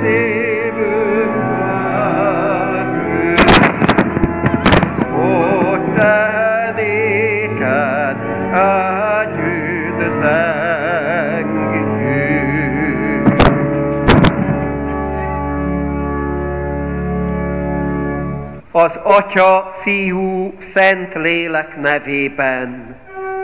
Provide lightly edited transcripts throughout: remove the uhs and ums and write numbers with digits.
szívünk lelkünk, hogy te néked együtt zengjünk. Az Atya, Fiú, Szent Lélek nevében.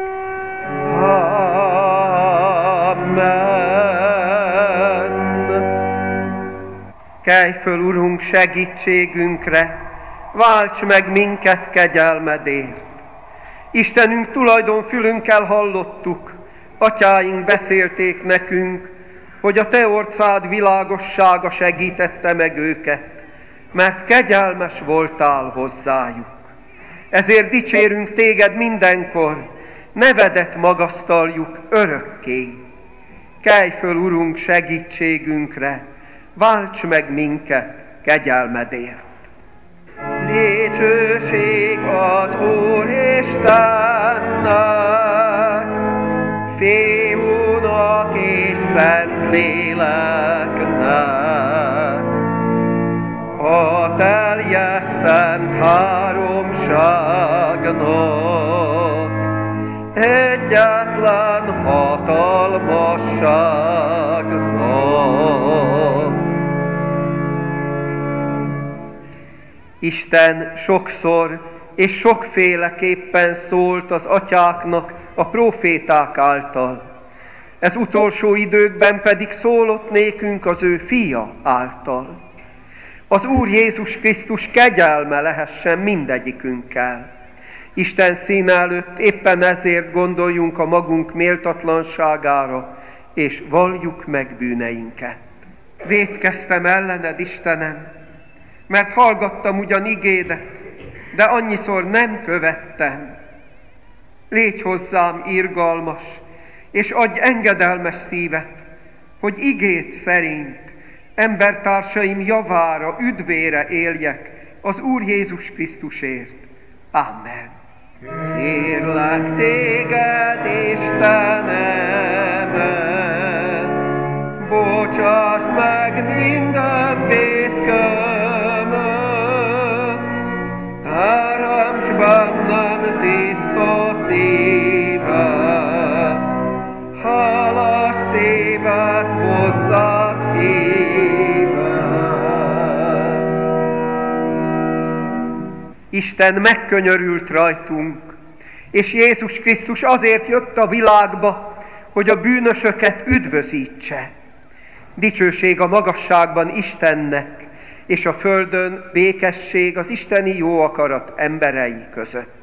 Kelj föl, Urunk, segítségünkre, válts meg minket kegyelmedért. Istenünk, tulajdonfülünkkel hallottuk, atyáink beszélték nekünk, hogy a te orcád világossága segítette meg őket, mert kegyelmes voltál hozzájuk. Ezért dicsérünk téged mindenkor, nevedet magasztaljuk örökké. Kelj föl, Urunk, segítségünkre, válts meg minket kegyelmedért. Dicsőség az Úr Istennek, Fiúnak és Szent Léleknek, a teljes szent háromságnak, egyetlen hatalmasságnak. Isten sokszor és sokféleképpen szólt az atyáknak a próféták által. Ez utolsó időkben pedig szólott nékünk az ő fia által. Az Úr Jézus Krisztus kegyelme lehessen mindegyikünkkel. Isten színe előtt éppen ezért gondoljunk a magunk méltatlanságára, és valljuk meg bűneinket. Vétkeztem ellened, Istenem, mert hallgattam ugyan igédet, de annyiszor nem követtem. Légy hozzám irgalmas, és adj engedelmes szívet, hogy igéd szerint embertársaim javára, üdvére éljek az Úr Jézus Krisztusért. Amen. Kérlek téged, Istenem, bocsáss meg minden vétkömet, teremts bennem tiszta szívet, hálás szívet hozzád hívet. Isten megkönyörült rajtunk, és Jézus Krisztus azért jött a világba, hogy a bűnösöket üdvözítse. Dicsőség a magasságban Istennek, és a földön békesség az isteni jó akarat emberei között.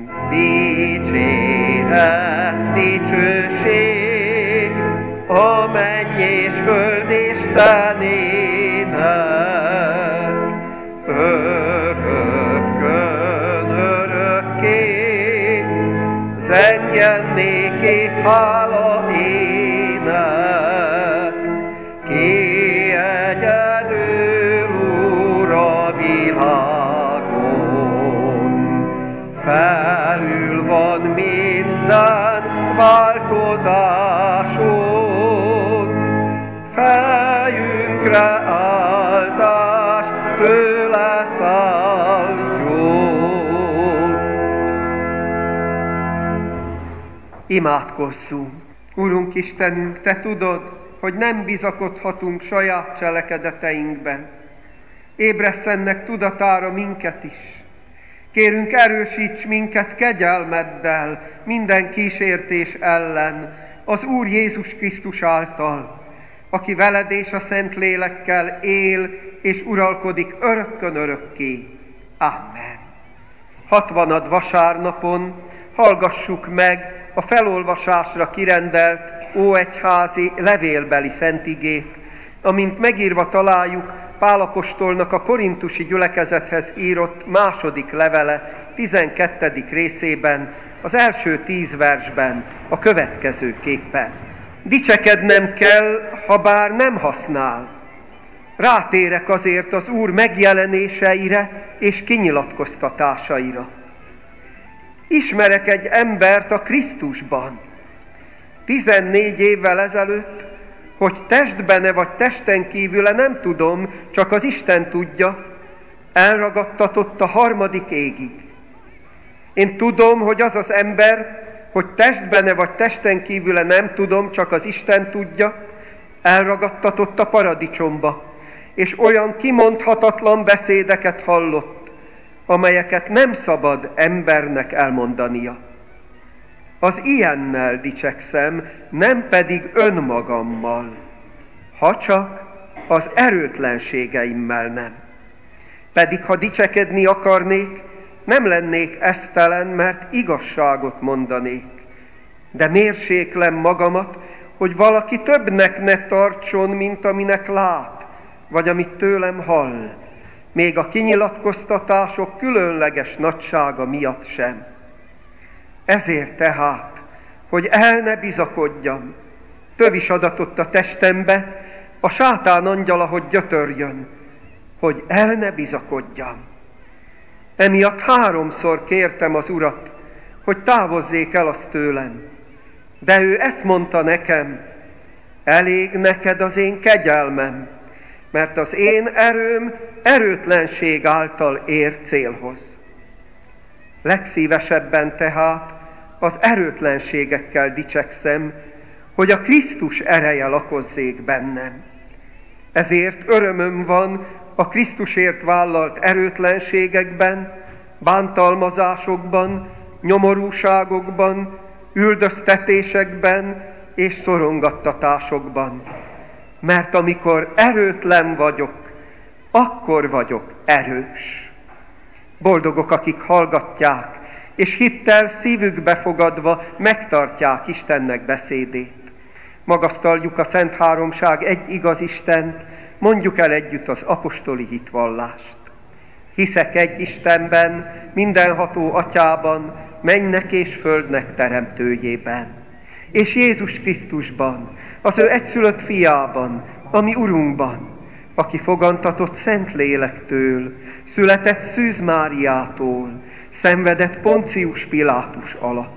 Dicséret, dicsőség a menny és föld Istenének, örökkön örökké, zengjen néki hála ének, ki egyedül Úr a világon, felül van minden változáson, fejünkre áldás tőle szálljon. Imádkozzunk! Urunk Istenünk, te tudod, hogy nem bizakodhatunk saját cselekedeteinkben. Ébresszennek tudatára minket is. Kérünk, erősíts minket kegyelmeddel minden kísértés ellen, az Úr Jézus Krisztus által, aki veled és a Szent Lélekkel él és uralkodik örökkön örökké. Amen. 60. vasárnapon hallgassuk meg a felolvasásra kirendelt óegyházi levélbeli szentigét, amint megírva találjuk Pál apostolnak a korintusi gyülekezethez írott második levele 12. részében, az első 10 versben a következőképpen. Dicsekednem kell, ha bár nem használ. Rátérek azért az Úr megjelenéseire és kinyilatkoztatásaira. Ismerek egy embert a Krisztusban. 14 évvel ezelőtt hogy testbene vagy testen kívüle nem tudom, csak az Isten tudja, elragadtatott a harmadik égig. Én tudom, hogy az az ember, hogy testbene vagy testen kívüle nem tudom, csak az Isten tudja, elragadtatott a paradicsomba, és olyan kimondhatatlan beszédeket hallott, amelyeket nem szabad embernek elmondania. Az ilyennel dicsekszem, nem pedig önmagammal, ha csak az erőtlenségeimmel nem. Pedig ha dicsekedni akarnék, nem lennék esztelen, mert igazságot mondanék. De mérséklem magamat, hogy valaki többnek ne tartson, mint aminek lát, vagy amit tőlem hall, még a kinyilatkoztatások különleges nagysága miatt sem. Ezért tehát, hogy el ne bizakodjam, tövis adatott a testembe, a sátán angyala, hogy gyötörjön, hogy el ne bizakodjam. Emiatt 3-szor kértem az Urat, hogy távozzék el azt tőlem. De ő ezt mondta nekem, elég neked az én kegyelmem, mert az én erőm erőtlenség által ér célhoz. Legszívesebben tehát az erőtlenségekkel dicsekszem, hogy a Krisztus ereje lakozzék bennem. Ezért örömöm van a Krisztusért vállalt erőtlenségekben, bántalmazásokban, nyomorúságokban, üldöztetésekben és szorongattatásokban. Mert amikor erőtlen vagyok, akkor vagyok erős. Boldogok, akik hallgatják, és hittel szívükbe fogadva megtartják Istennek beszédét. Magasztaljuk a Szent Háromság egy igaz Istent, mondjuk el együtt az apostoli hitvallást. Hiszek egy Istenben, mindenható Atyában, mennek és földnek teremtőjében, és Jézus Krisztusban, az ő egyszülött fiában, a mi Urunkban, aki fogantatott Szent Lélektől, született Szűz Máriától, szenvedett Poncius Pilátus alatt.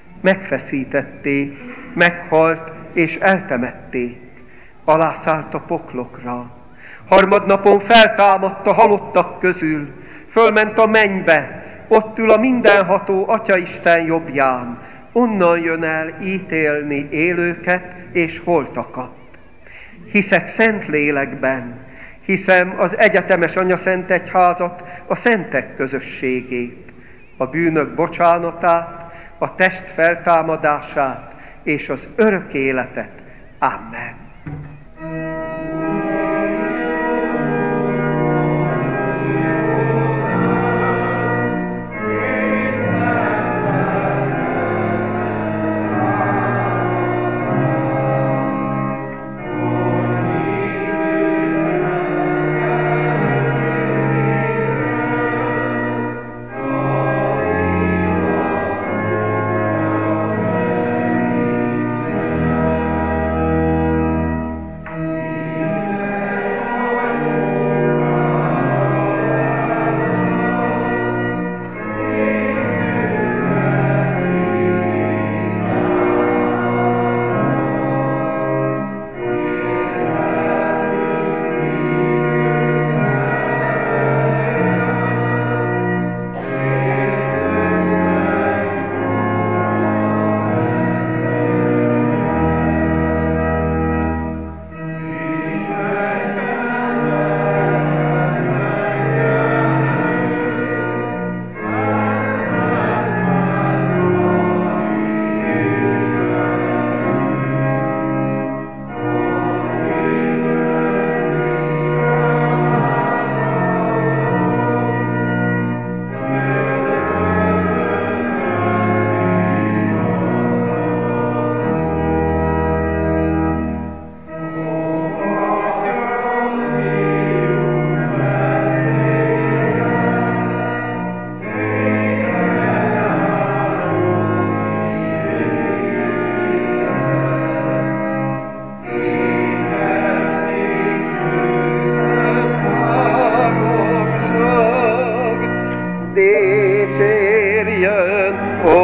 Megfeszítették, meghalt és eltemették, alászállt a poklokra. Harmadnapon feltámadt a halottak közül, fölment a mennybe, ott ül a mindenható Atyaisten jobbján, onnan jön el ítélni élőket és holtakat. Hiszek Szent Lélekben, hiszem az egyetemes Anyaszent Egyházat, a szentek közösségét, a bűnök bocsánatát, a test feltámadását és az örök életet. Amen.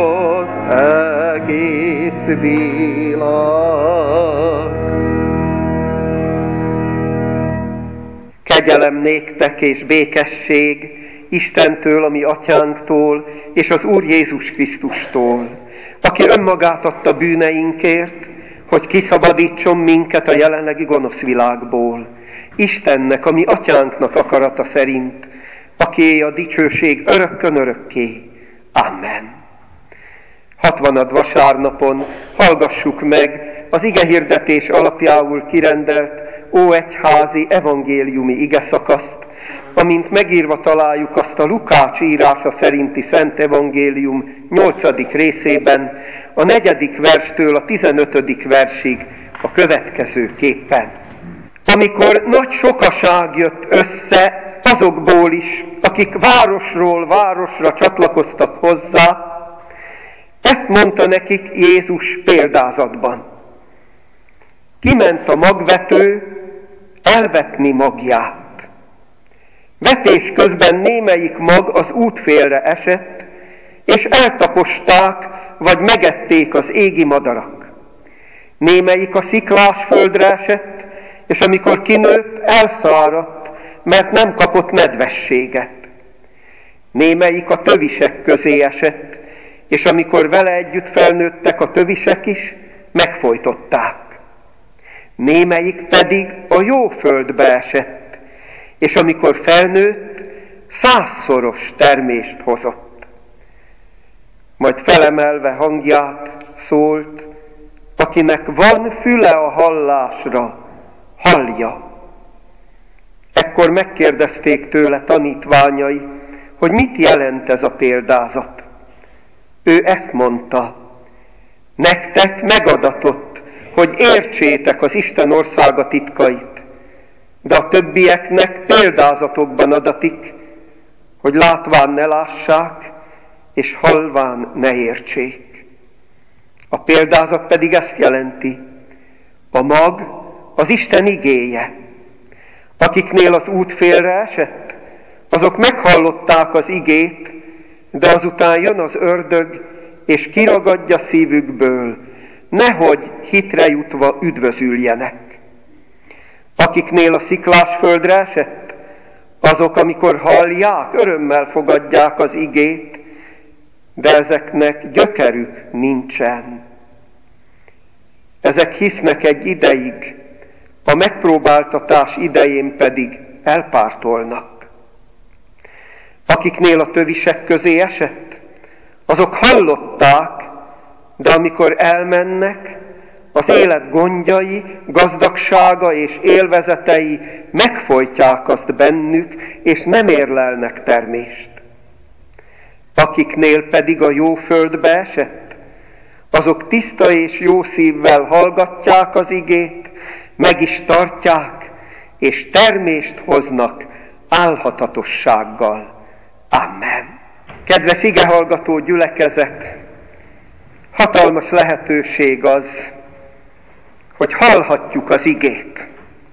világ. Kegyelem néktek és békesség Istentől, a mi atyánktól, és az Úr Jézus Krisztustól, aki önmagát adta bűneinkért, hogy kiszabadítson minket a jelenlegi gonosz világból. Istennek, a mi atyánknak akarata szerint, akié a dicsőség örökkön örökké. Amen. 60. vasárnapon hallgassuk meg az igehirdetés alapjául kirendelt óegyházi evangéliumi igeszakaszt, amint megírva találjuk azt a Lukács írása szerinti Szent Evangélium 8. részében, a 4. verstől a 15. versig a következőképpen. Amikor nagy sokaság jött össze azokból is, akik városról városra csatlakoztak hozzá, ezt mondta nekik Jézus példázatban. Kiment a magvető elvetni magját. Vetés közben némelyik mag az útfélre esett, és eltaposták, vagy megették az égi madarak. Némelyik a sziklás földre esett, és amikor kinőtt, elszáradt, mert nem kapott nedvességet. Némelyik a tövisek közé esett, és amikor vele együtt felnőttek a tövisek is, megfojtották. Némelyik pedig a jó földbe esett, és amikor felnőtt, 100-szoros termést hozott. Majd felemelve hangját szólt, akinek van füle a hallásra, hallja. Ekkor megkérdezték tőle tanítványai, hogy mit jelent ez a példázat. Ő ezt mondta, nektek megadatott, hogy értsétek az Isten országa titkait, de a többieknek példázatokban adatik, hogy látván ne lássák, és hallván ne értsék. A példázat pedig ezt jelenti, a mag az Isten igéje. Akiknél az út félre esett, azok meghallották az igét, de azután jön az ördög, és kiragadja szívükből, nehogy hitre jutva üdvözüljenek. Akiknél a sziklás földre esett, azok, amikor hallják, örömmel fogadják az igét, de ezeknek gyökerük nincsen. Ezek hisznek egy ideig, a megpróbáltatás idején pedig elpártolnak. Akiknél a tövisek közé esett, azok hallották, de amikor elmennek, az élet gondjai, gazdagsága és élvezetei megfojtják azt bennük, és nem érlelnek termést. Akiknél pedig a jó földbe esett, azok tiszta és jó szívvel hallgatják az igét, meg is tartják, és termést hoznak álhatatossággal. Amen. Kedves igehallgató gyülekezet, hatalmas lehetőség az, hogy hallhatjuk az igét.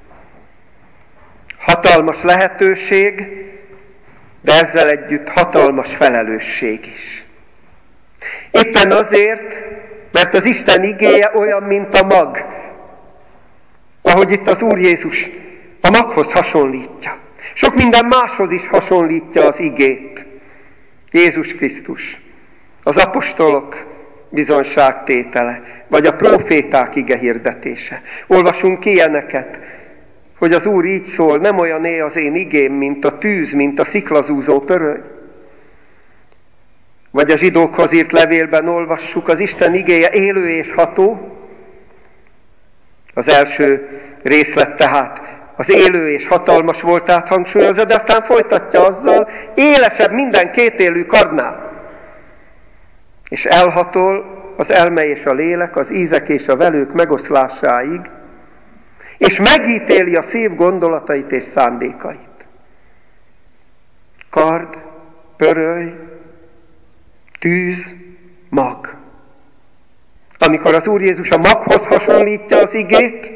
Hatalmas lehetőség, de ezzel együtt hatalmas felelősség is. Éppen azért, mert az Isten igéje olyan, mint a mag, ahogy itt az Úr Jézus a maghoz hasonlítja. Sok minden máshoz is hasonlítja az igét. Jézus Krisztus, az apostolok bizonságtétele, vagy a próféták igehirdetése. Olvasunk ilyeneket, hogy az Úr így szól, nem olyané az én igém, mint a tűz, mint a sziklazúzó pöröly. Vagy a zsidókhoz írt levélben olvassuk, az Isten igéje élő és ható. Az első részlet tehát az élő és hatalmas voltát hangsúlyozza, de aztán folytatja azzal, élesebb minden kétélű kardnál. És elhatol az elme és a lélek, az ízek és a velők megoszlásáig, és megítéli a szív gondolatait és szándékait. Kard, pöröly, tűz, mag. Amikor az Úr Jézus a maghoz hasonlítja az igét,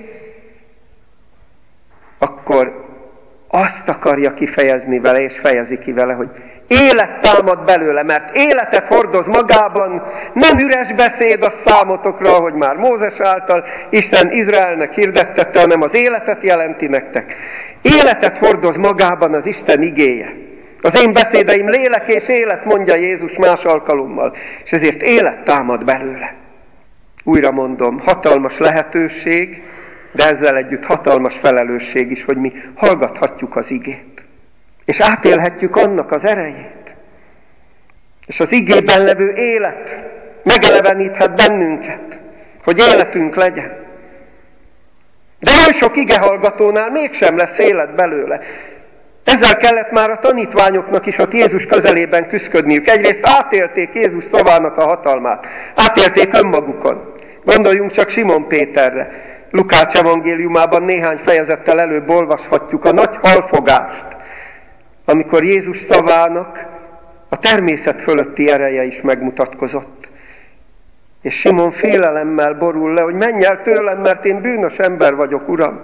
akkor azt akarja kifejezni vele, és fejezi ki vele, hogy élet támad belőle, mert életet hordoz magában, nem üres beszéd a számotokra, ahogy már Mózes által Isten Izraelnek hirdettette, hanem az életet jelenti nektek. Életet hordoz magában az Isten igéje. Az én beszédeim lélek és élet, mondja Jézus más alkalommal, és ezért élet támad belőle. Újra mondom, hatalmas lehetőség, de ezzel együtt hatalmas felelősség is, hogy mi hallgathatjuk az igét. És átélhetjük annak az erejét. És az igében levő élet megeleveníthet bennünket, hogy életünk legyen. De oly sok igehallgatónál mégsem lesz élet belőle. Ezzel kellett már a tanítványoknak is ott Jézus közelében küszködniük. Egyrészt átélték Jézus szavának a hatalmát. Átélték önmagukon. Gondoljunk csak Simon Péterre. Lukács evangéliumában néhány fejezettel előbb olvashatjuk a nagy halfogást, amikor Jézus szavának a természet fölötti ereje is megmutatkozott. És Simon félelemmel borul le, hogy menj el tőlem, mert én bűnös ember vagyok, Uram.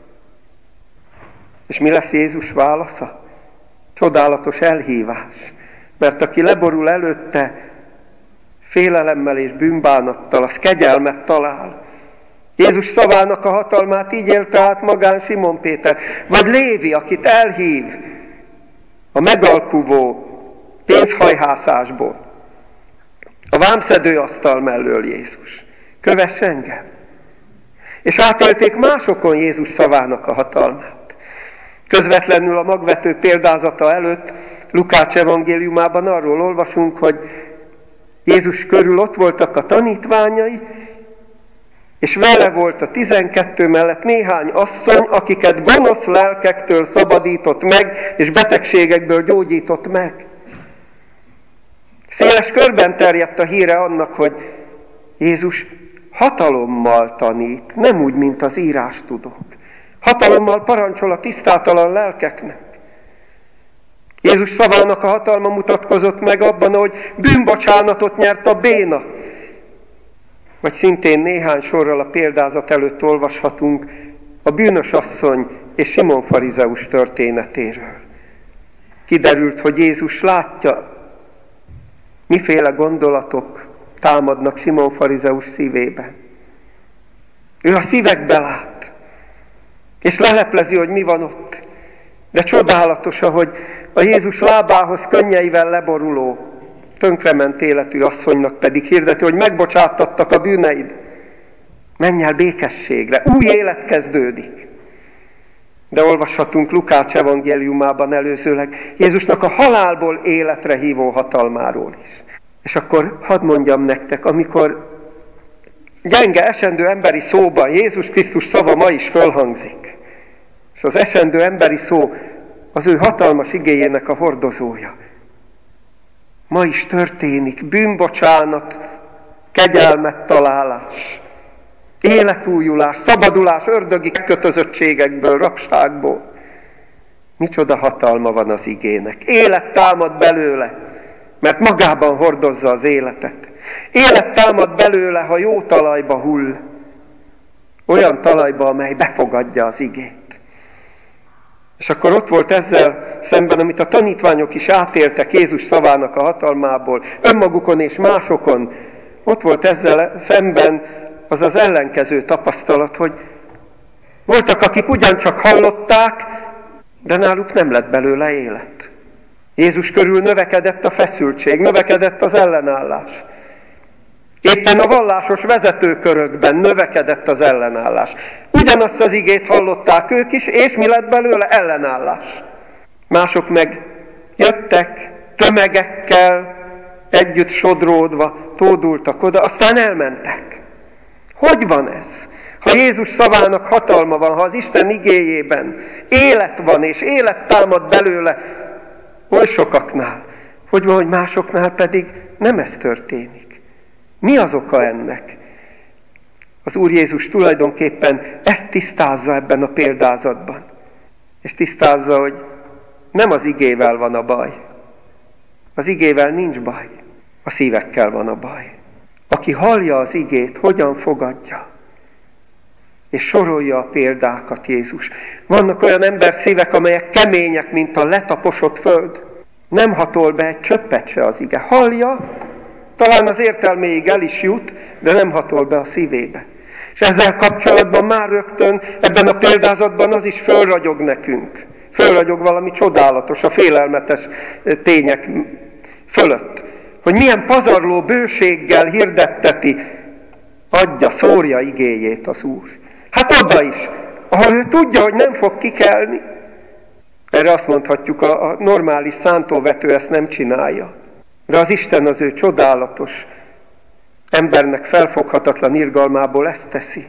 És mi lesz Jézus válasza? Csodálatos elhívás. Mert aki leborul előtte félelemmel és bűnbánattal, az kegyelmet talál. Jézus szavának a hatalmát így élte át magán Simon Péter. Vagy Lévi, akit elhív a megalkuvó pénzhajhászásból. A vámszedőasztal mellől Jézus. Kövess engem. És átélték másokon Jézus szavának a hatalmát. Közvetlenül a magvető példázata előtt Lukács evangéliumában arról olvasunk, hogy Jézus körül ott voltak a tanítványai, és vele volt a 12 mellett néhány asszony, akiket gonosz lelkektől szabadított meg, és betegségekből gyógyított meg. Széles körben terjedt a híre annak, hogy Jézus hatalommal tanít, nem úgy, mint az írástudók. Hatalommal parancsol a tisztátalan lelkeknek. Jézus szavának a hatalma mutatkozott meg abban, hogy bűnbocsánatot nyert a béna. Vagy szintén néhány sorral a példázat előtt olvashatunk a bűnös asszony és Simon farizeus történetéről. Kiderült, hogy Jézus látja, miféle gondolatok támadnak Simon farizeus szívében. Ő a szívekbe lát, és leleplezi, hogy mi van ott. De csodálatos, hogy a Jézus lábához könnyeivel leboruló, tönkrement életű asszonynak pedig hirdeti, hogy megbocsáttattak a bűneid. Menj el békességre, új élet kezdődik. De olvashatunk Lukács evangéliumában előzőleg Jézusnak a halálból életre hívó hatalmáról is. És akkor hadd mondjam nektek, amikor gyenge, esendő emberi szóban Jézus Krisztus szava ma is fölhangzik, és az esendő emberi szó az ő hatalmas igéjének a hordozója. Ma is történik bűnbocsánat, kegyelmet találás, életújulás, szabadulás ördögi kötözöttségekből, rabságból. Micsoda hatalma van az igének. Élet támad belőle, mert magában hordozza az életet. Élet támad belőle, ha jó talajba hull. Olyan talajba, amely befogadja az igét. És akkor ott volt ezzel szemben, amit a tanítványok is átéltek Jézus szavának a hatalmából, önmagukon és másokon, ott volt ezzel szemben az az ellenkező tapasztalat, hogy voltak, akik ugyancsak hallották, de náluk nem lett belőle élet. Jézus körül növekedett a feszültség, növekedett az ellenállás. Éppen a vallásos vezetőkörökben növekedett az ellenállás. Ugyanazt az igét hallották ők is, és mi lett belőle? Ellenállás. Mások meg jöttek tömegekkel, együtt sodródva, tódultak oda, aztán elmentek. Hogy van ez? Ha Jézus szavának hatalma van, ha az Isten igéjében élet van, és élet támad belőle, oly sokaknál, hogy van, hogy másoknál pedig nem ez történik. Mi az oka ennek? Az Úr Jézus tulajdonképpen ezt tisztázza ebben a példázatban. És tisztázza, hogy nem az igével van a baj. Az igével nincs baj. A szívekkel van a baj. Aki hallja az igét, hogyan fogadja? És sorolja a példákat Jézus. Vannak olyan emberszívek, amelyek kemények, mint a letaposott föld. Nem hatol be egy csöppet se az ige. Hallja, talán az értelméig el is jut, de nem hatol be a szívébe. És ezzel kapcsolatban már rögtön ebben a példázatban az is fölragyog nekünk. Fölragyog valami csodálatos a félelmetes tények fölött. Hogy milyen pazarló bőséggel hirdetteti, adja, szórja igéjét az Úr. Hát oda is, ahol ő tudja, hogy nem fog kikelni. Erre azt mondhatjuk, a normális szántóvető ezt nem csinálja. De az Isten az ő csodálatos, embernek felfoghatatlan irgalmából ezt teszi.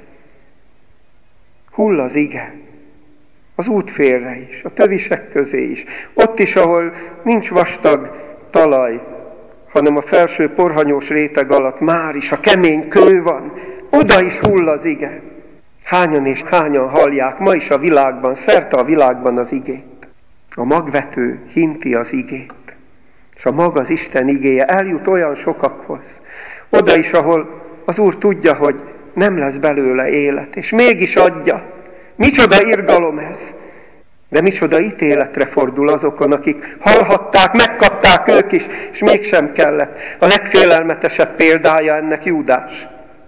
Hull az ige. Az útfélre is, a tövisek közé is. Ott is, ahol nincs vastag talaj, hanem a felső porhanyós réteg alatt már is a kemény kő van. Oda is hull az ige. Hányan és hányan hallják ma is a világban, szerte a világban az igét. A magvető hinti az igét. És a mag az Isten igéje eljut olyan sokakhoz. Oda is, ahol az Úr tudja, hogy nem lesz belőle élet, és mégis adja. Micsoda irgalom ez! De micsoda ítéletre fordul azokon, akik hallhatták, megkapták ők is, és mégsem kellett. A legfélelmetesebb példája ennek Júdás,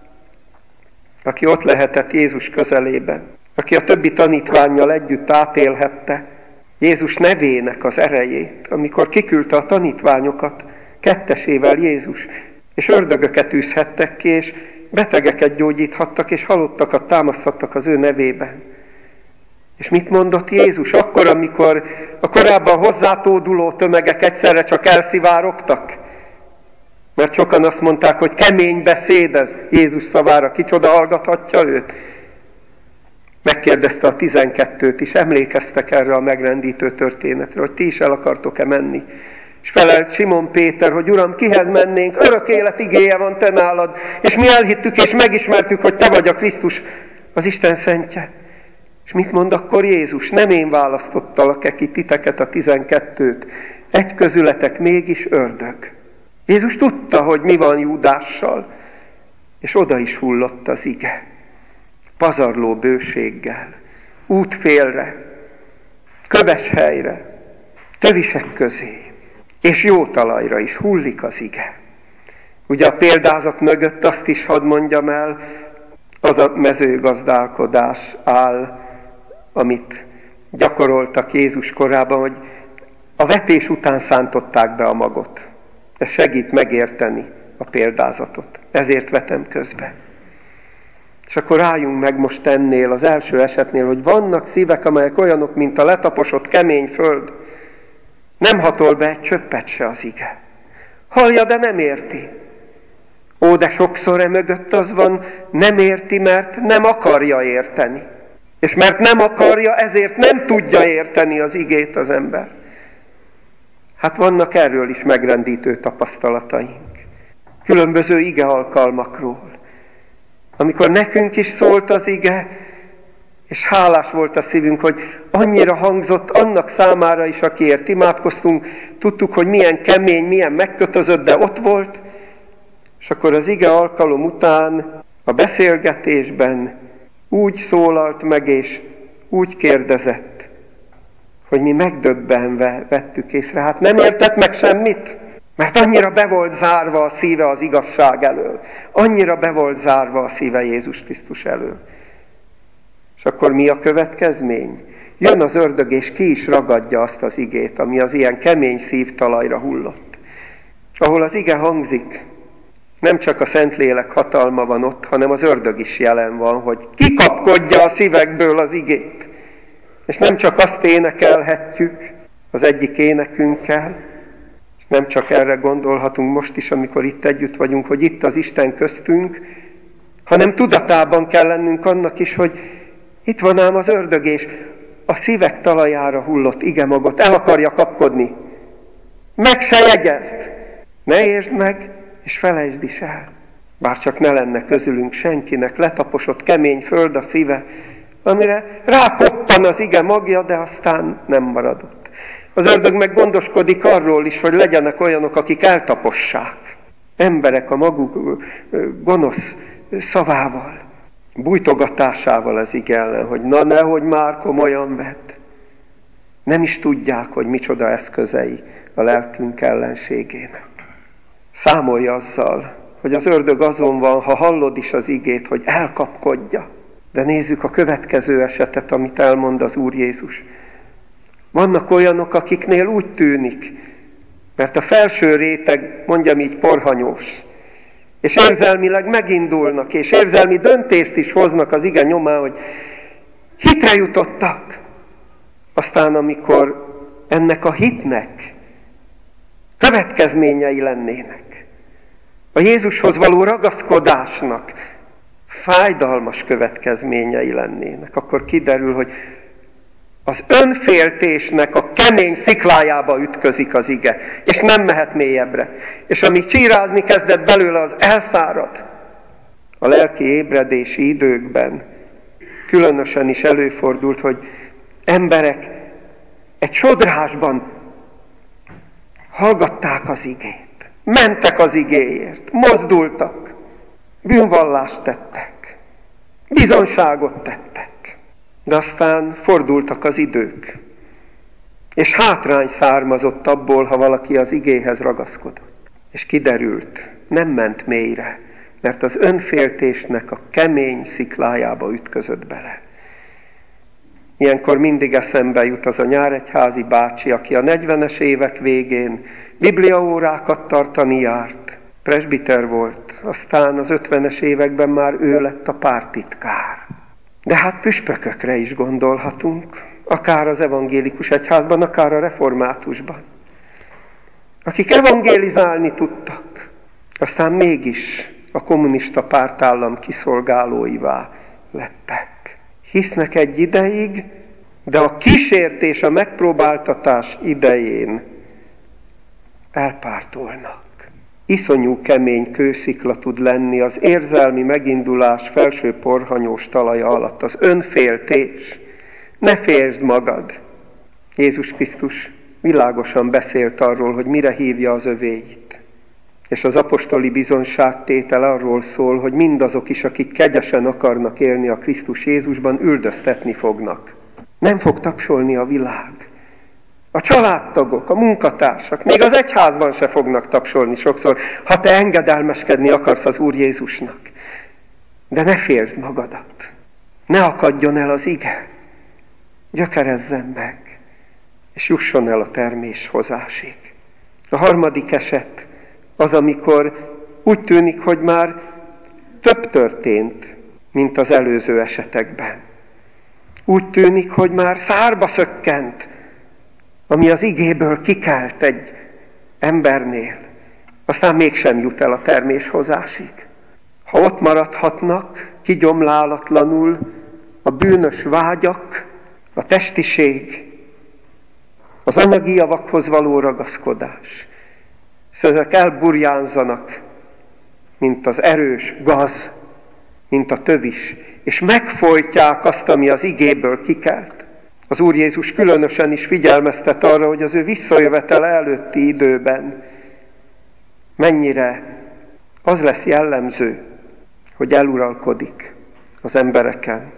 aki ott lehetett Jézus közelében, aki a többi tanítvánnyal együtt átélhette Jézus nevének az erejét, amikor kiküldte a tanítványokat kettesével Jézus, és ördögöket űzhettek ki, és betegeket gyógyíthattak, és halottakat támaszthattak az ő nevében. És mit mondott Jézus akkor, amikor a korábban hozzátóduló tömegek egyszerre csak elszivárogtak? Mert sokan azt mondták, hogy kemény beszéd ez Jézus szavára, kicsoda hallgathatja őt? Megkérdezte a 12-t is, emlékeztek erre a megrendítő történetre, hogy ti is el akartok-e menni? És felelt Simon Péter, hogy Uram, kihez mennénk? Örök élet igéje van te nálad, és mi elhittük és megismertük, hogy te vagy a Krisztus, az Isten szentje. És mit mond akkor Jézus? Nem én választottalak-e ki titeket, a 12-t, egy közületek mégis ördög. Jézus tudta, hogy mi van Júdással, és oda is hullott az ige. Pazarló bőséggel, útfélre, köves helyre, tövisek közé, és jó talajra is hullik az ige. Ugye a példázat mögött azt is hadd mondjam el, az a mezőgazdálkodás áll, amit gyakoroltak Jézus korában, hogy a vetés után szántották be a magot. Ez segít megérteni a példázatot. Ezért vetem közbe. És akkor álljunk meg most ennél, az első esetnél, hogy vannak szívek, amelyek olyanok, mint a letaposott kemény föld. Nem hatol be egy csöppet se az ige. Hallja, de nem érti. Ó, de sokszor mögött az van, nem érti, mert nem akarja érteni. És mert nem akarja, ezért nem tudja érteni az igét az ember. Hát vannak erről is megrendítő tapasztalataink. Különböző ige alkalmakról. Amikor nekünk is szólt az ige, és hálás volt a szívünk, hogy annyira hangzott annak számára is, akiért imádkoztunk, tudtuk, hogy milyen kemény, milyen megkötözött, de ott volt, és akkor az ige alkalom után a beszélgetésben úgy szólalt meg, és úgy kérdezett, hogy mi megdöbbenve vettük észre. Hát nem értett meg semmit, mert annyira be volt zárva a szíve az igazság elől. Annyira be volt zárva a szíve Jézus Krisztus elől. És akkor mi a következmény? Jön az ördög, és ki is ragadja azt az igét, ami az ilyen kemény szívtalajra hullott. Ahol az ige hangzik, nem csak a Szentlélek hatalma van ott, hanem az ördög is jelen van, hogy kikapkodja a szívekből az igét. És nem csak azt énekelhetjük az egyik énekünkkel, és nem csak erre gondolhatunk most is, amikor itt együtt vagyunk, hogy itt az Isten köztünk, hanem tudatában kell lennünk annak is, hogy itt van ám az ördög, és a szívek talajára hullott igemagot el akarja kapkodni. Meg se jegyezd! Ne értsd meg, és felejtsd is el. Bár csak ne lenne közülünk senkinek letaposott kemény föld a szíve, amire rákoppan az ige magja, de aztán nem maradott. Az ördög meg gondoskodik arról is, hogy legyenek olyanok, akik eltapossák. Emberek a maguk gonosz szavával, bújtogatásával az ige ellen, hogy na nehogy már komolyan vedd. Nem is tudják, hogy micsoda eszközei a lelkünk ellenségének. Számolj azzal, hogy az ördög azon van, ha hallod is az igét, hogy elkapkodja. De nézzük a következő esetet, amit elmond az Úr Jézus. Vannak olyanok, akiknél úgy tűnik, mert a felső réteg, mondjam így, porhanyós, és érzelmileg megindulnak, és érzelmi döntést is hoznak az ige nyomán, hogy hitre jutottak. Aztán, amikor ennek a hitnek következményei lennének, a Jézushoz való ragaszkodásnak fájdalmas következményei lennének, akkor kiderül, hogy az önféltésnek a kemény sziklájába ütközik az ige, és nem mehet mélyebbre. És ami csírázni kezdett belőle, az elszárad. A lelki ébredési időkben különösen is előfordult, hogy emberek egy sodrásban hallgatták az igét, mentek az igéért, mozdultak, bűnvallást tettek, bizonságot tettek. De aztán fordultak az idők, és hátrány származott abból, ha valaki az igéhez ragaszkodott. És kiderült, nem ment mélyre, mert az önféltésnek a kemény sziklájába ütközött bele. Ilyenkor mindig eszembe jut az a nyáregyházi bácsi, aki a 40-es évek végén bibliaórákat tartani járt. Presbiter volt, aztán az 50-es években már ő lett a pártitkár. De hát püspökökre is gondolhatunk, akár az evangélikus egyházban, akár a reformátusban, akik evangélizálni tudtak, aztán mégis a kommunista pártállam kiszolgálóivá lettek. Hisznek egy ideig, de a kísértés, a megpróbáltatás idején elpártolnak. Iszonyú kemény kőszikla tud lenni az érzelmi megindulás felső porhanyós talaja alatt, az önféltés. Ne féltsd magad! Jézus Krisztus világosan beszélt arról, hogy mire hívja az övéit. És az apostoli bizonságtétel arról szól, hogy mindazok is, akik kegyesen akarnak élni a Krisztus Jézusban, üldöztetni fognak. Nem fog tapsolni a világ. A családtagok, a munkatársak, még az egyházban se fognak tapsolni sokszor, ha te engedelmeskedni akarsz az Úr Jézusnak. De ne féltsd magadat. Ne akadjon el az ige. Gyökerezzen meg, és jusson el a terméshozásig. A harmadik eset az, amikor úgy tűnik, hogy már több történt, mint az előző esetekben. Úgy tűnik, hogy már szárba szökkent, ami az igéből kikelt egy embernél, aztán mégsem jut el a terméshozásig. Ha ott maradhatnak, kigyomlálatlanul a bűnös vágyak, a testiség, az anyagi javakhoz való ragaszkodás, és ezek elburjánzanak, mint az erős gaz, mint a tövis, és megfojtják azt, ami az igéből kikelt. Az Úr Jézus különösen is figyelmeztet arra, hogy az ő visszajövetele előtti időben mennyire az lesz jellemző, hogy eluralkodik az embereken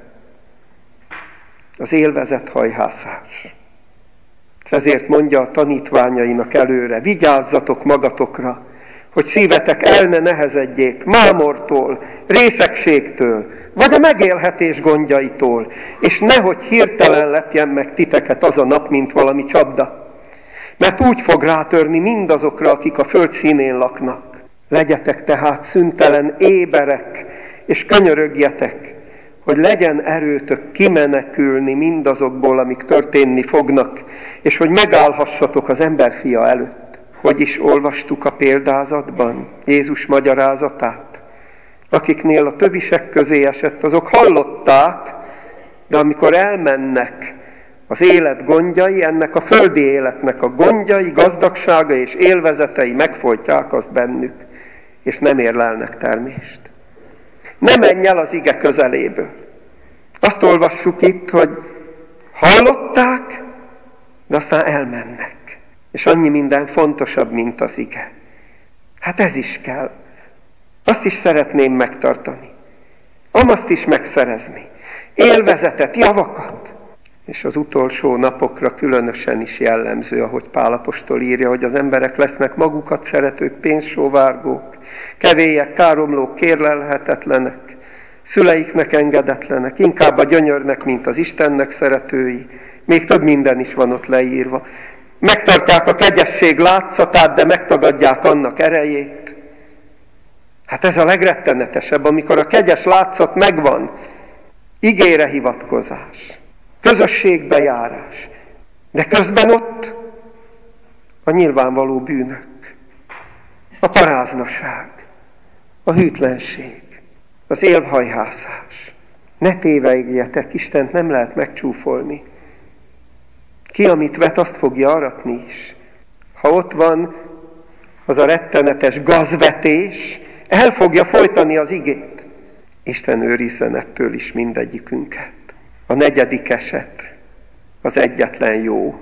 az élvezett hajhászás. Ezért mondja a tanítványainak előre, vigyázzatok magatokra, hogy szívetek el ne nehezedjék mámortól, részegségtől, vagy a megélhetés gondjaitól, és nehogy hirtelen lepjen meg titeket az a nap, mint valami csapda. Mert úgy fog rátörni mindazokra, akik a föld színén laknak. Legyetek tehát szüntelen éberek, és könyörögjetek, hogy legyen erőtök kimenekülni mindazokból, amik történni fognak, és hogy megállhassatok az emberfia előtt. Hogy is olvastuk a példázatban Jézus magyarázatát? Akiknél a tövisek közé esett, azok hallották, de amikor elmennek az élet gondjai, ennek a földi életnek a gondjai, gazdagsága és élvezetei megfojtják azt bennük, és nem érlelnek termést. Ne menj el az ige közeléből. Azt olvassuk itt, hogy hallották, de aztán elmennek. És annyi minden fontosabb, mint az ige. Hát ez is kell. Azt is szeretném megtartani. Azt is megszerezni. Élvezetet, javakat. És az utolsó napokra különösen is jellemző, ahogy Pál apostol írja, hogy az emberek lesznek magukat szeretők, pénzsóvárgók, kevélyek, káromlók, kérlelhetetlenek, szüleiknek engedetlenek, inkább a gyönyörnek, mint az Istennek szeretői. Még több minden is van ott leírva. Megtartják a kegyesség látszatát, de megtagadják annak erejét. Hát ez a legrettenetesebb, amikor a kegyes látszat megvan, igére hivatkozás, közösségbe járás, de közben ott a nyilvánvaló bűnök, a paráznaság, a hűtlenség, az élvhajhászás. Ne tévegjetek, Istent nem lehet megcsúfolni. Ki, amit vet, azt fogja aratni is. Ha ott van az a rettenetes gazvetés, el fogja folytani az igét. Isten őrizzen ettől is mindegyikünket. A negyedik eset, az egyetlen jó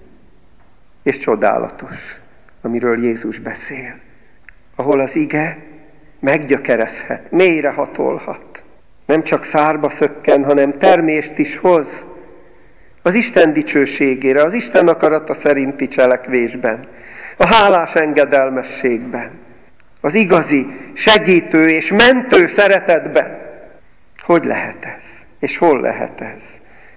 és csodálatos, amiről Jézus beszél. Ahol az ige meggyökerezhet, mélyre hatolhat. Nem csak szárba szökken, hanem termést is hoz. Az Isten dicsőségére, az Isten akarata szerinti cselekvésben, a hálás engedelmességben, az igazi, segítő és mentő szeretetben. Hogy lehet ez? És hol lehet ez?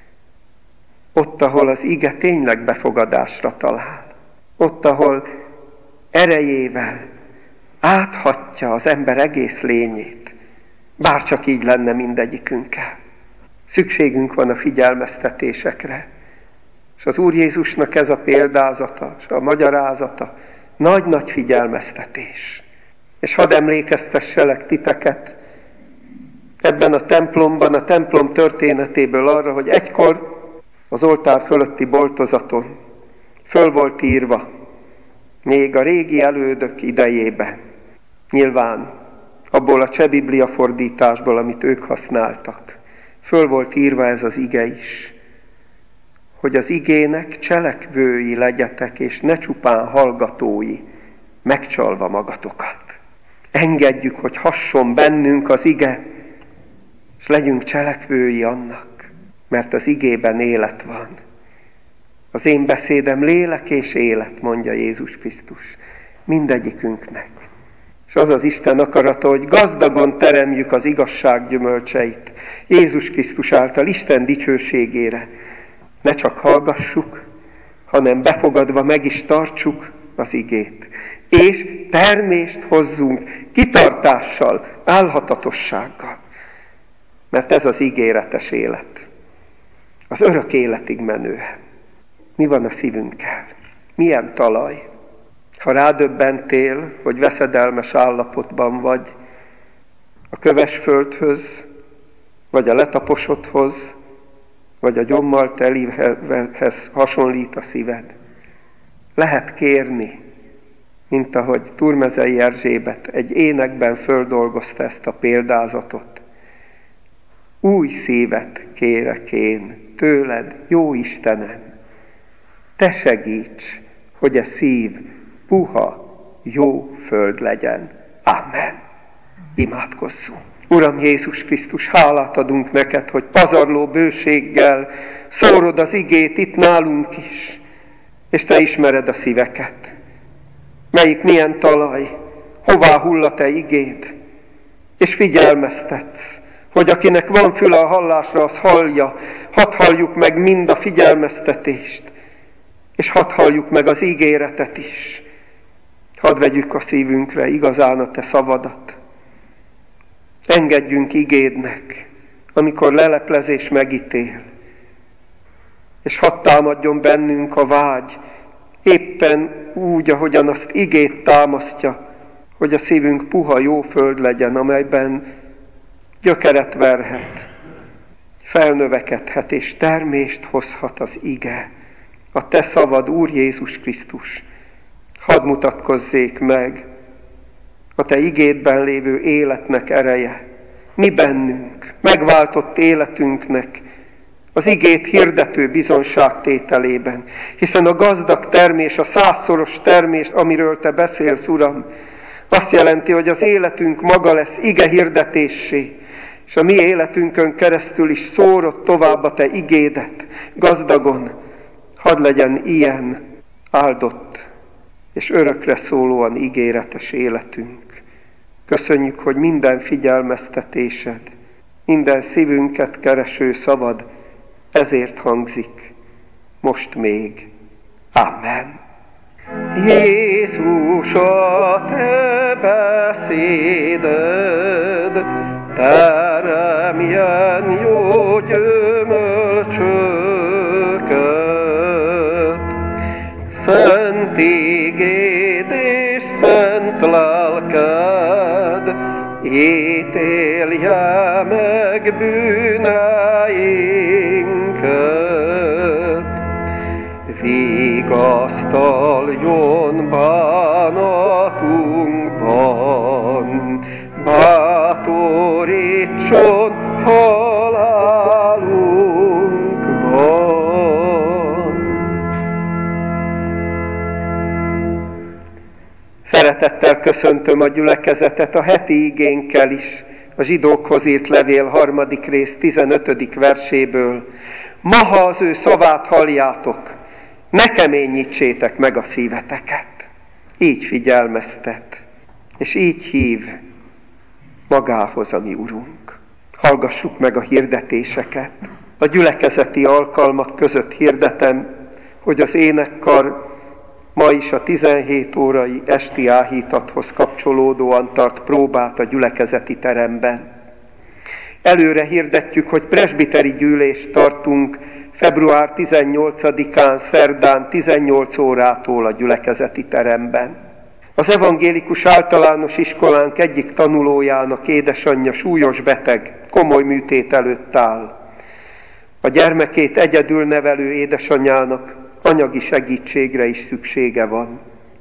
Ott, ahol az ige tényleg befogadásra talál. Ott, ahol erejével áthatja az ember egész lényét. Bárcsak így lenne mindegyikünkkel. Szükségünk van a figyelmeztetésekre. És az Úr Jézusnak ez a példázata, és a magyarázata, nagy-nagy figyelmeztetés. És hadd emlékeztesselek titeket ebben a templomban, a templom történetéből arra, hogy egykor az oltár fölötti boltozaton föl volt írva, még a régi elődök idejében, nyilván abból a cseh Biblia fordításból, amit ők használtak, föl volt írva ez az ige is, hogy az igének cselekvői legyetek, és ne csupán hallgatói, megcsalva magatokat. Engedjük, hogy hasson bennünk az ige, és legyünk cselekvői annak, mert az igében élet van. Az én beszédem lélek és élet, mondja Jézus Krisztus, mindegyikünknek. És az az Isten akarata, hogy gazdagon teremjük az igazság gyümölcseit, Jézus Krisztus által Isten dicsőségére. Ne csak hallgassuk, hanem befogadva meg is tartsuk az igét. És termést hozzunk kitartással, álhatatossággal. Mert ez az ígéretes élet. Az örök életig menően. Mi van a szívünkkel? Milyen talaj? Ha rádöbbentél, hogy veszedelmes állapotban vagy a köves földhöz, vagy a letaposotthoz, vagy a gyommal telihez hasonlít a szíved. Lehet kérni, mint ahogy Turmezei Erzsébet egy énekben földolgozta ezt a példázatot. Új szívet kérek én tőled, jó Istenem, te segíts, hogy a szív puha, jó föld legyen. Amen. Imádkozzunk. Uram Jézus Krisztus, hálát adunk neked, hogy pazarló bőséggel szórod az igét itt nálunk is, és te ismered a szíveket. Melyik milyen talaj, hová hull a te igéd, és figyelmeztetsz, hogy akinek van füle a hallásra, az hallja, hadd halljuk meg mind a figyelmeztetést, és hadd halljuk meg az ígéretet is. Hadd vegyük a szívünkre igazán a te szavadat. Engedjünk igédnek, amikor leleplezés megítél, és hadd támadjon bennünk a vágy, éppen úgy, ahogyan azt igét támasztja, hogy a szívünk puha jó föld legyen, amelyben gyökeret verhet, felnövekedhet és termést hozhat az ige. A te szavad, Úr Jézus Krisztus, hadd mutatkozzék meg a te igédben lévő életnek ereje, mi bennünk, megváltott életünknek, az igét hirdető bizonságtételében, hiszen a gazdag termés, a 100-szoros termés, amiről te beszélsz, Uram, azt jelenti, hogy az életünk maga lesz ige hirdetésé, és a mi életünkön keresztül is szórod tovább a te igédet gazdagon. Hadd legyen ilyen áldott és örökre szólóan ígéretes életünk. Köszönjük, hogy minden figyelmeztetésed, minden szívünket kereső szavad ezért hangzik most még. Amen. Jézus, a te beszéded teremjen jó gyümölcsöket. Szent igéd és szent lelked ítélje meg bűneinket. Vigasztaljon bánatunkban, bátorítson halálunkban. Szeretettel köszöntöm a gyülekezetet a heti igénkkel is, a Zsidókhoz írt levél 3. rész 15. verséből. Ma, ha az ő szavát halljátok, ne keményítsétek meg a szíveteket. Így figyelmeztet, és így hív magához a mi Urunk. Hallgassuk meg a hirdetéseket. A gyülekezeti alkalmak között hirdetem, hogy az énekkar ma is a 17 órai esti áhítathoz kapcsolódóan tart próbát a gyülekezeti teremben. Előre hirdetjük, hogy presbiteri gyűlést tartunk február 18-án, szerdán 18 órától a gyülekezeti teremben. Az evangélikus általános iskolánk egyik tanulójának édesanyja súlyos beteg, komoly műtét előtt áll. A gyermekét egyedül nevelő édesanyjának anyagi segítségre is szüksége van.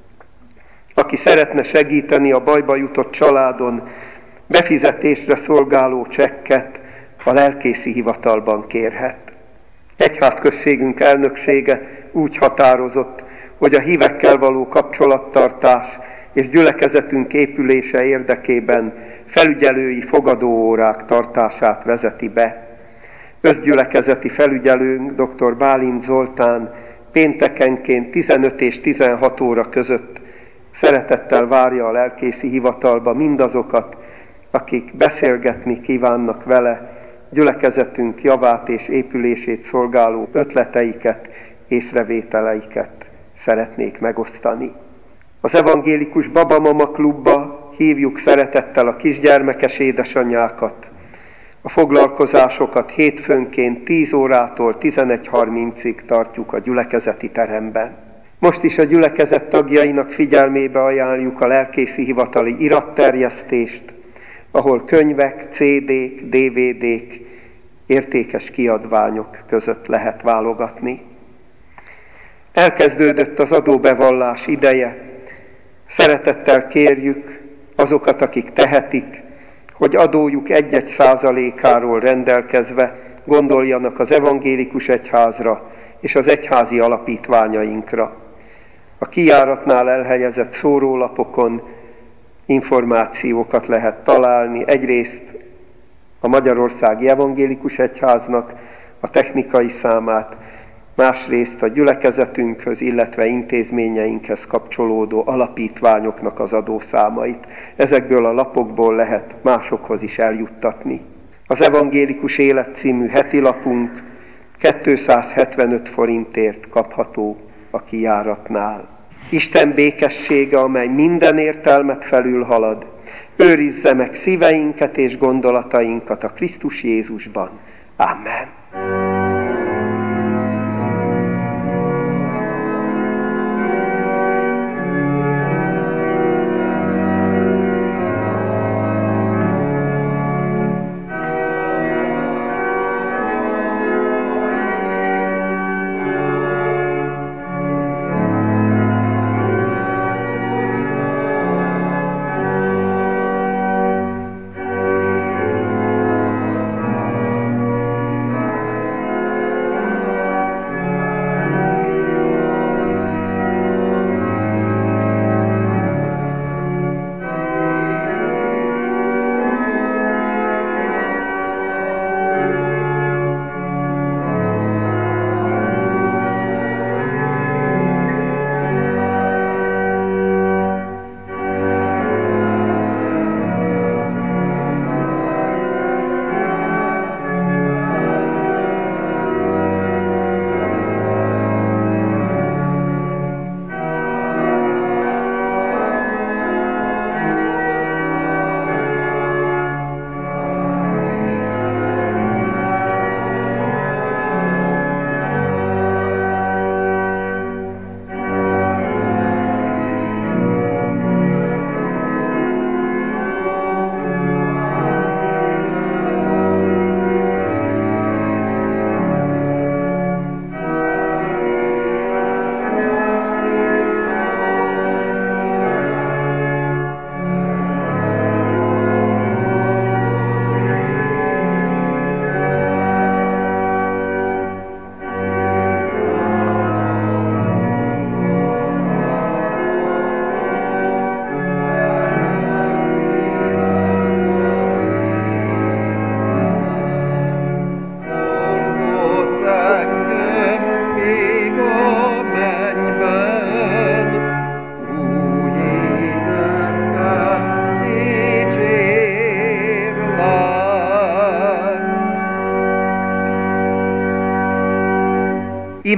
Aki szeretne segíteni a bajba jutott családon, befizetésre szolgáló csekket a lelkészi hivatalban kérhet. Egyházközségünk elnöksége úgy határozott, hogy a hívekkel való kapcsolattartás és gyülekezetünk épülése érdekében felügyelői fogadóórák tartását vezeti be. Összgyülekezeti felügyelőnk dr. Bálint Zoltán péntekenként 15 és 16 óra között szeretettel várja a lelkészi hivatalba mindazokat, akik beszélgetni kívánnak vele, gyülekezetünk javát és épülését szolgáló ötleteiket, észrevételeiket szeretnék megosztani. Az evangélikus Babamama klubba hívjuk szeretettel a kisgyermekes édesanyákat. A foglalkozásokat hétfőnként 10 órától 11:30-ig tartjuk a gyülekezeti teremben. Most is a gyülekezet tagjainak figyelmébe ajánljuk a lelkészi hivatali iratterjesztést, ahol könyvek, CD-k, DVD-k, értékes kiadványok között lehet válogatni. Elkezdődött az adóbevallás ideje. Szeretettel kérjük azokat, akik tehetik, hogy adójuk 1-1%-áról rendelkezve gondoljanak az evangélikus egyházra és az egyházi alapítványainkra. A kijáratnál elhelyezett szórólapokon információkat lehet találni. Egyrészt a Magyarországi Evangélikus Egyháznak a technikai számát, másrészt a gyülekezetünkhöz, illetve intézményeinkhez kapcsolódó alapítványoknak az adószámait. Ezekből a lapokból lehet másokhoz is eljuttatni. Az Evangélikus Élet című heti lapunk 275 forintért kapható a kijáratnál. Isten békessége, amely minden értelmet felülhalad, őrizze meg szíveinket és gondolatainkat a Krisztus Jézusban. Amen.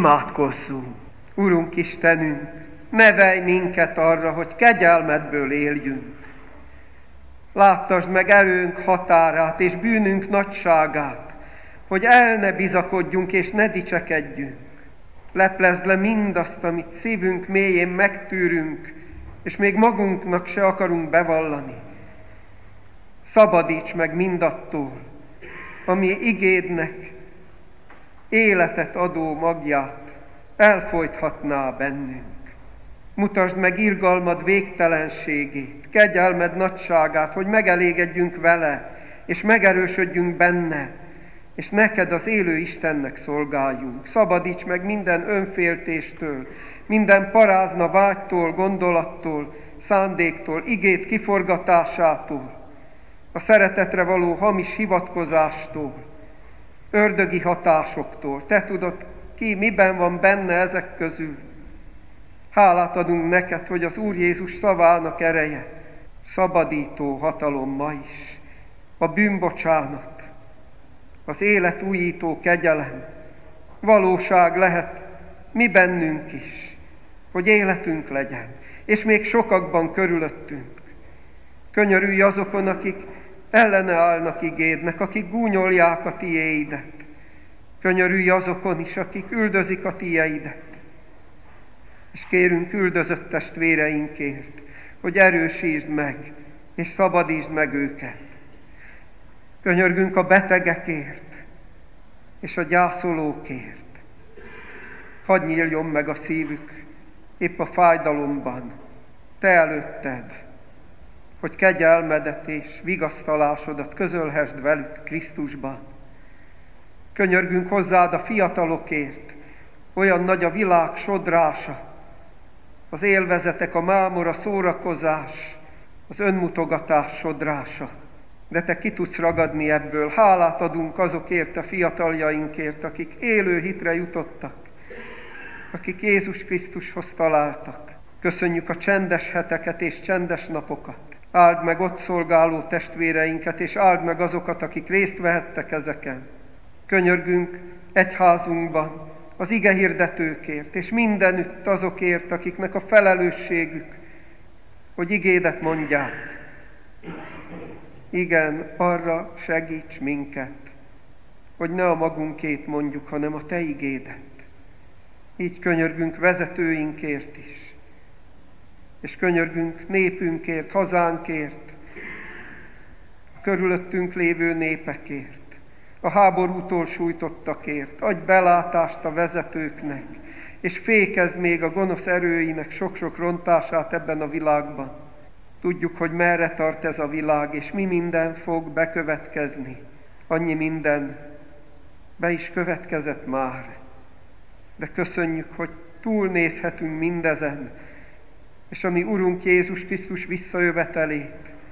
Imádkozzunk! Urunk Istenünk, nevelj minket arra, hogy kegyelmedből éljünk. Láttasd meg erőnk határát és bűnünk nagyságát, hogy el ne bizakodjunk és ne dicsekedjünk. Leplezd le mindazt, amit szívünk mélyén megtűrünk, és még magunknak se akarunk bevallani. Szabadíts meg mindattól, ami igédnek életet adó magját elfojthatná bennünk. Mutasd meg irgalmad végtelenségét, kegyelmed nagyságát, hogy megelégedjünk vele, és megerősödjünk benne, és neked az élő Istennek szolgáljunk. Szabadíts meg minden önféltéstől, minden parázna vágytól, gondolattól, szándéktól, igét kiforgatásától, a szeretetre való hamis hivatkozástól, ördögi hatásoktól. Te tudod ki, miben van benne ezek közül. Hálát adunk neked, hogy az Úr Jézus szavának ereje szabadító hatalom ma is. A bűnbocsánat, az élet újító kegyelem valóság lehet mi bennünk is, hogy életünk legyen, és még sokakban körülöttünk. Könyörülj azokon, akik ellene állnak igédnek, akik gúnyolják a tiéidet. Könyörülj azokon is, akik üldözik a tiéidet. És kérünk üldözött testvéreinkért, hogy erősítsd meg, és szabadítsd meg őket. Könyörgünk a betegekért, és a gyászolókért. Hadd nyíljon meg a szívük, épp a fájdalomban, te előtted, hogy kegyelmedet és vigasztalásodat közölhessd velük Krisztusban. Könyörgünk hozzád a fiatalokért, olyan nagy a világ sodrása, az élvezetek, a mámor, a szórakozás, az önmutogatás sodrása. De te ki tudsz ragadni ebből. Hálát adunk azokért a fiataljainkért, akik élő hitre jutottak, akik Jézus Krisztushoz találtak. Köszönjük a csendes heteket és csendes napokat. Áld meg ott szolgáló testvéreinket, és áld meg azokat, akik részt vehettek ezeken. Könyörgünk egyházunkban az igehirdetőkért, és mindenütt azokért, akiknek a felelősségük, hogy igédet mondják. Igen, arra segíts minket, hogy ne a magunkét mondjuk, hanem a te igédet. Így könyörgünk vezetőinkért is, és könyörgünk népünkért, hazánkért, a körülöttünk lévő népekért, a háborútól sújtottakért. Adj belátást a vezetőknek, és fékezd még a gonosz erőinek sok-sok rontását ebben a világban. Tudjuk, hogy merre tart ez a világ, és mi minden fog bekövetkezni. Annyi minden be is következett már. De köszönjük, hogy túlnézhetünk mindezen, és a mi Urunk Jézus Krisztus visszajövetelét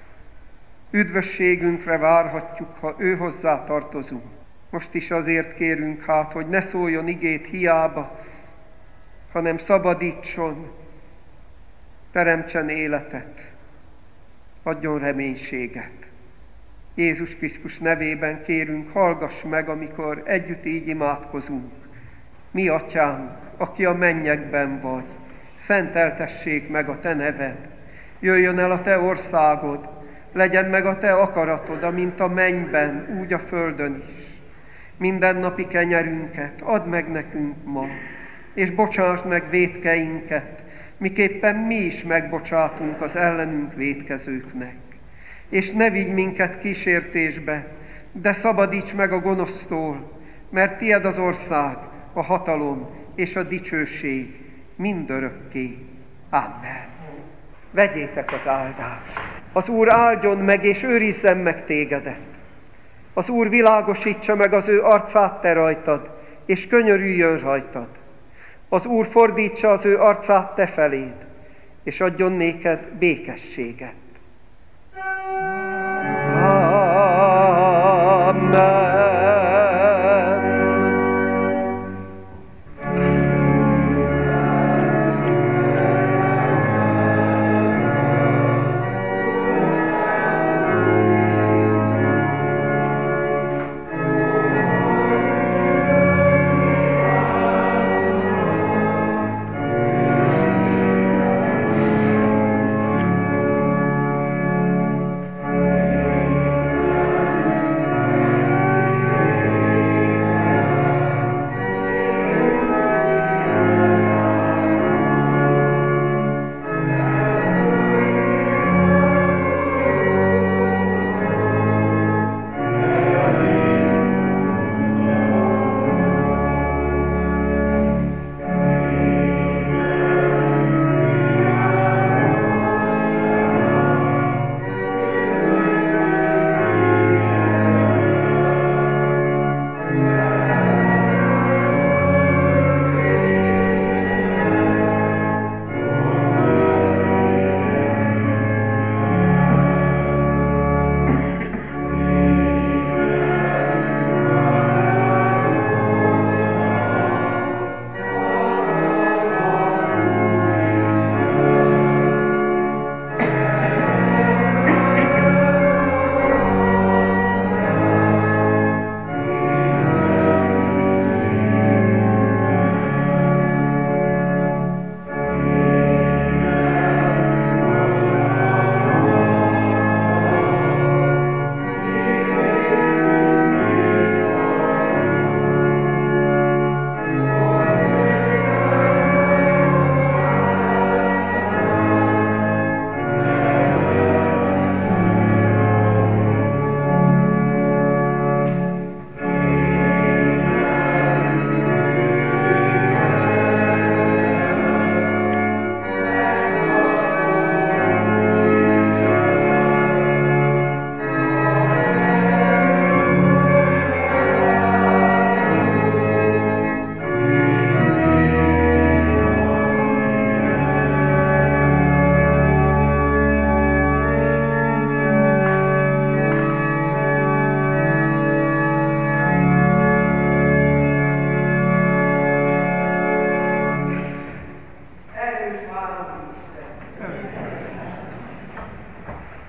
üdvösségünkre várhatjuk, ha ő hozzá tartozunk. Most is azért kérünk hát, hogy ne szóljon igét hiába, hanem szabadítson, teremtsen életet, adjon reménységet. Jézus Krisztus nevében kérünk, hallgass meg, amikor együtt így imádkozunk. Mi atyánk, aki a mennyekben vagy, szenteltessék meg a te neved, jöjjön el a te országod, legyen meg a te akaratod, amint a mennyben, úgy a földön is. Mindennapi kenyerünket add meg nekünk ma, és bocsásd meg vétkeinket, miképpen mi is megbocsátunk az ellenünk vétkezőknek. És ne vigy minket kísértésbe, de szabadíts meg a gonosztól, mert tied az ország, a hatalom és a dicsőség mindörökké. Amen. Vegyétek az áldást. Az Úr áldjon meg és őrizzen meg tégedet. Az Úr világosítsa meg az ő arcát te rajtad, és könyörüljön rajtad. Az Úr fordítsa az ő arcát te feléd, és adjon néked békességet. Amen.